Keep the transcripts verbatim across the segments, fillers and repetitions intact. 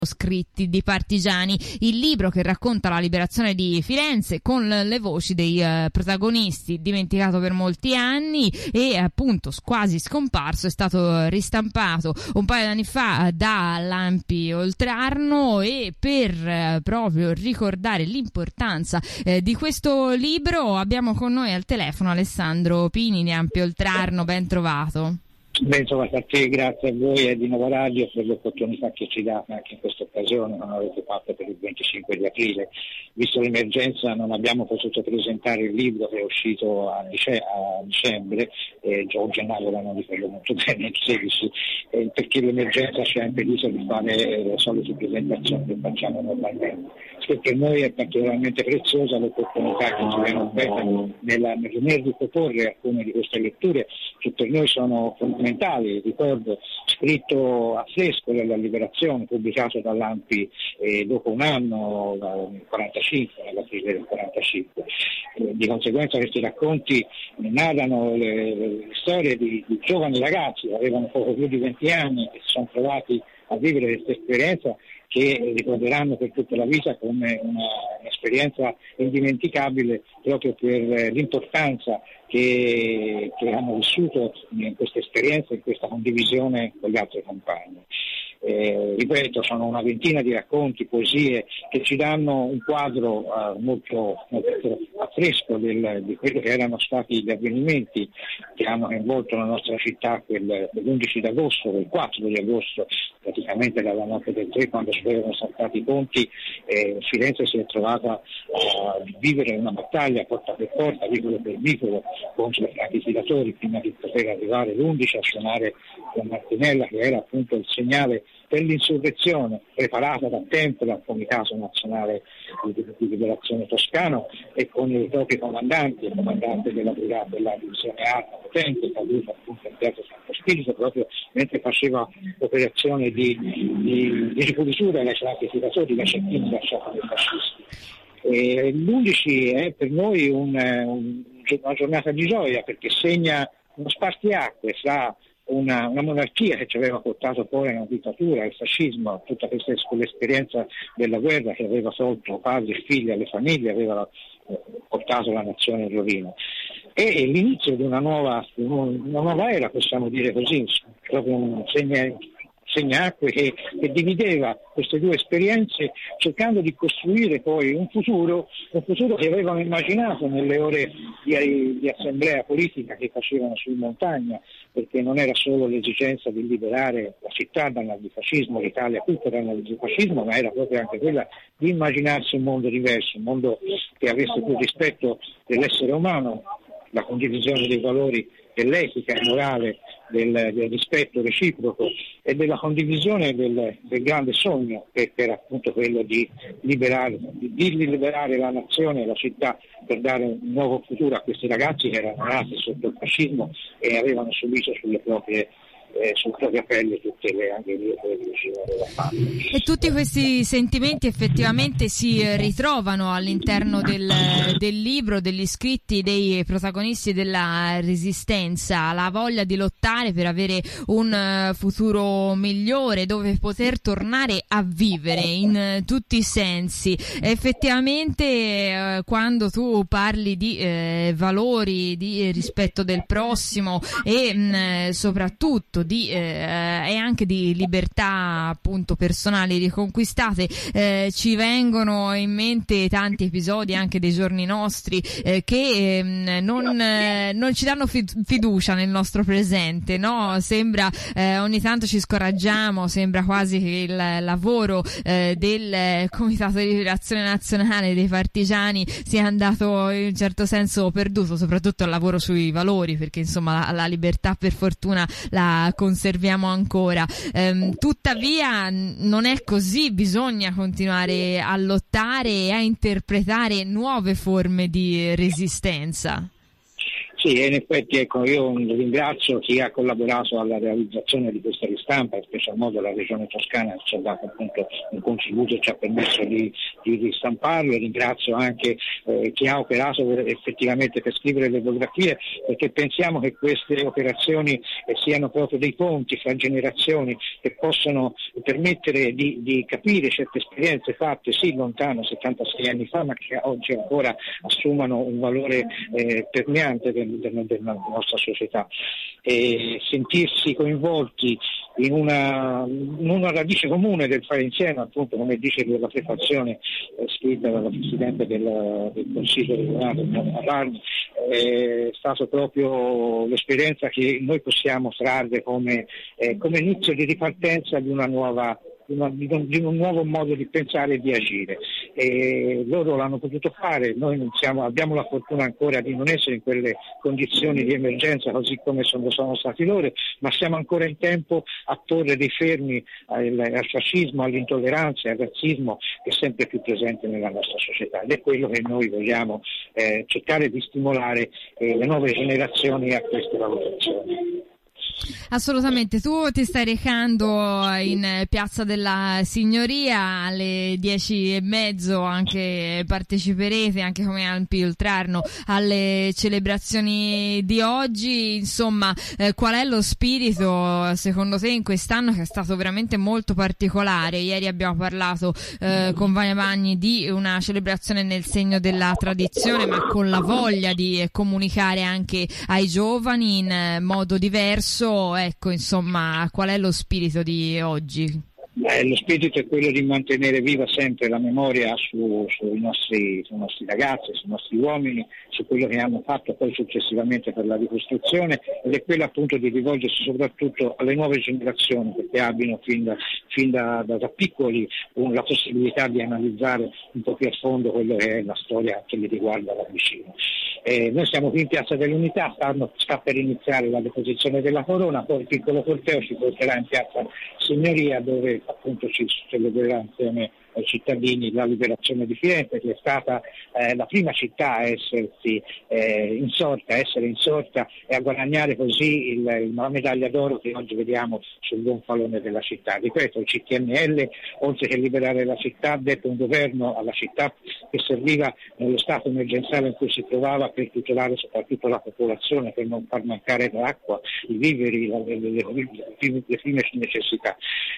Scritti di partigiani, il libro che racconta la liberazione di Firenze con le voci dei uh, protagonisti, dimenticato per molti anni e appunto quasi scomparso. È stato ristampato un paio di anni fa da Lampi Oltrarno, e per uh, proprio ricordare l'importanza uh, di questo libro abbiamo con noi al telefono Alessandro Pini di Lampi Oltrarno. Ben trovato. Ben trovata a te, grazie a voi e di Nova Radio per l'opportunità che ci date anche in questa occasione, non avete fatto per il venticinque di aprile. Visto l'emergenza non abbiamo potuto presentare il libro che è uscito a, dice- a dicembre, e già gennaio l'hanno difeso molto bene, il sedici, eh, perché l'emergenza ci ha impedito di fare eh, le solite presentazioni che facciamo normalmente. Per noi è particolarmente preziosa l'opportunità che ci viene offerta nel, nel venire di proporre alcune di queste letture che per noi sono fondamentali. Ricordo scritto a fresco della Liberazione, pubblicato da Lampi eh, dopo un anno, nel quarantacinque, nell'aprile del quarantacinque. Eh, di conseguenza questi racconti narrano le, le storie di, di giovani ragazzi che avevano poco più di venti anni, che si sono trovati a vivere questa esperienza, che ricorderanno per tutta la vita come una, un'esperienza indimenticabile proprio per l'importanza che, che hanno vissuto in questa esperienza, in questa condivisione con gli altri compagni. Eh, ripeto, sono una ventina di racconti, poesie che ci danno un quadro uh, molto, molto affresco del, di quelli che erano stati gli avvenimenti che hanno coinvolto la nostra città quel, quell'undici d'agosto, quel quattro di agosto, praticamente dalla notte del tre, quando si erano saltati i ponti. eh, Firenze si è trovata a vivere una battaglia porta per porta, vicolo per vicolo, contro i franchi tiratori, prima di poter arrivare l'undici a suonare con Martinella, che era appunto il segnale per l'insurrezione preparata da tempo dal Comitato Nazionale di, di Liberazione Toscano, e con i propri comandanti, il comandante della brigata della divisione Arma Potente, caduto appunto in Piazza Santo Spirito proprio mentre faceva operazione di, di, di ripulitura dai franchi tiratori, dai cecchini lasciati dai fascisti. E l'undici è per noi un, un, una giornata di gioia, perché segna uno spartiacque fra Una, una monarchia che ci aveva portato poi a una dittatura, al fascismo, tutta questa l'esperienza della guerra che aveva tolto padri e figli alle famiglie, aveva eh, portato la nazione in rovina. E l'inizio di una nuova, una nuova era, possiamo dire così, proprio un segna, segnacque che, che divideva queste due esperienze, cercando di costruire poi un futuro, un futuro che avevano immaginato nelle ore di, di assemblea politica che facevano su montagna, perché non era solo l'esigenza di liberare la città dal nazifascismo, l'Italia tutta dal nazifascismo, ma era proprio anche quella di immaginarsi un mondo diverso, un mondo che avesse più rispetto dell'essere umano, la condivisione dei valori dell'etica e morale, del, del rispetto reciproco e della condivisione del, del grande sogno che era appunto quello di liberare, di, di liberare la nazione e la città per dare un nuovo futuro a questi ragazzi che erano nati sotto il fascismo e avevano subito sulle proprie Eh, sulla propria pelle tutte le angherie che aveva fatto. E tutti questi sentimenti effettivamente si ritrovano all'interno del, del libro, degli scritti dei protagonisti della Resistenza, la voglia di lottare per avere un futuro migliore dove poter tornare a vivere in tutti i sensi. Effettivamente eh, quando tu parli di eh, valori, di rispetto del prossimo e mh, soprattutto di eh, e anche di libertà appunto personali riconquistate, eh, ci vengono in mente tanti episodi anche dei giorni nostri eh, che eh, non, eh, non ci danno fiducia nel nostro presente, no? Sembra eh, ogni tanto ci scoraggiamo, sembra quasi che il lavoro eh, del Comitato di Liberazione Nazionale dei partigiani sia andato in un certo senso perduto, soprattutto il lavoro sui valori, perché insomma la, la libertà per fortuna la conserviamo ancora. Ehm, tuttavia non è così, bisogna continuare a lottare e a interpretare nuove forme di resistenza. Sì, in effetti ecco, io ringrazio chi ha collaborato alla realizzazione di questa ristampa, in special modo la Regione Toscana che ci ha dato appunto un contributo e ci ha permesso di, di ristamparlo, e ringrazio anche eh, chi ha operato per, effettivamente per scrivere le biografie, perché pensiamo che queste operazioni eh, siano proprio dei ponti fra generazioni che possono permettere di, di capire certe esperienze fatte sì lontano, settantasei anni fa, ma che oggi ancora assumano un valore eh, permeante del, del, della nostra società. E sentirsi coinvolti in una, in una radice comune del fare insieme, appunto come dice la prefazione eh, scritta dalla Presidente del, del Consiglio regionale Parni, è stato proprio l'esperienza che noi possiamo trarre come, eh, come inizio di ripartenza di una nuova Di, una, di un nuovo modo di pensare e di agire, e loro l'hanno potuto fare. Noi non siamo, abbiamo la fortuna ancora di non essere in quelle condizioni di emergenza così come sono, sono stati loro, ma siamo ancora in tempo a porre dei fermi al, al fascismo, all'intolleranza e al razzismo che è sempre più presente nella nostra società, ed è quello che noi vogliamo eh, cercare di stimolare eh, le nuove generazioni a queste valutazioni. Assolutamente, tu ti stai recando in Piazza della Signoria alle dieci e mezzo, anche parteciperete anche come Alpi Oltrarno alle celebrazioni di oggi. Insomma, eh, qual è lo spirito secondo te in quest'anno, che è stato veramente molto particolare? Ieri abbiamo parlato eh, con Vania Magni di una celebrazione nel segno della tradizione, ma con la voglia di comunicare anche ai giovani in modo diverso. Ecco, insomma, qual è lo spirito di oggi? Eh, lo spirito è quello di mantenere viva sempre la memoria su, sui, nostri, sui nostri ragazzi, sui nostri uomini, su quello che hanno fatto poi successivamente per la ricostruzione, ed è quello appunto di rivolgersi soprattutto alle nuove generazioni, perché abbiano fin da, fin da, da, da piccoli un, la possibilità di analizzare un po' più a fondo quello che è la storia che li riguarda da vicino. Eh, noi siamo qui in Piazza dell'Unità, stanno, sta per iniziare la deposizione della corona, poi il piccolo corteo ci porterà in Piazza Signoria, dove appunto ci celebrerà insieme ai cittadini la liberazione di Firenze, che è stata eh, la prima città a essersi eh, insorta, a essere insorta e a guadagnare così il, il, la medaglia d'oro che oggi vediamo sul gonfalone della città. Ripeto, il C T N L, oltre che liberare la città, ha detto un governo alla città che serviva nello stato emergenziale in cui si trovava per tutelare soprattutto la popolazione, per non far mancare l'acqua, i viveri, la, le, le, le, le prime necessità.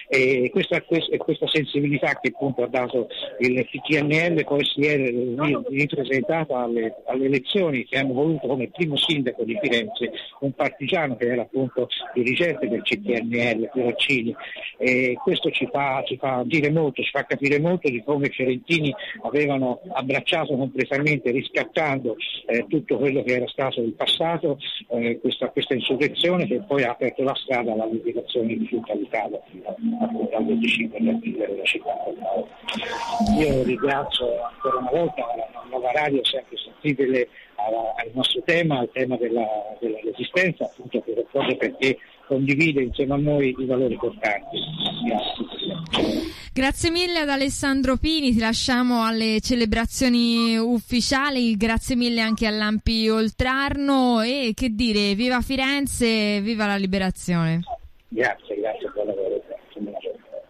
E questa, questa, questa sensibilità che appunto ha dato il C T N L poi si è ripresentata alle, alle elezioni, che hanno voluto come primo sindaco di Firenze un partigiano che era appunto dirigente del C T N L, Piroccini, e questo ci fa, ci fa dire molto, ci fa capire molto di come i fiorentini avevano abbracciato completamente, riscattando eh, tutto quello che era stato il passato, eh, questa, questa insurrezione che poi ha aperto la strada alla liberazione di tutta l'Italia appunto al venticinque di aprile della città. Io ringrazio ancora una volta la nuova radio sempre sensibile al nostro tema, al tema della, della resistenza, appunto per, proprio perché condivide insieme a noi i valori portanti. Grazie. Grazie mille ad Alessandro Pini, ti lasciamo alle celebrazioni ufficiali, grazie mille anche all'Ampi Oltrarno e che dire, viva Firenze, viva la liberazione. Grazie, grazie.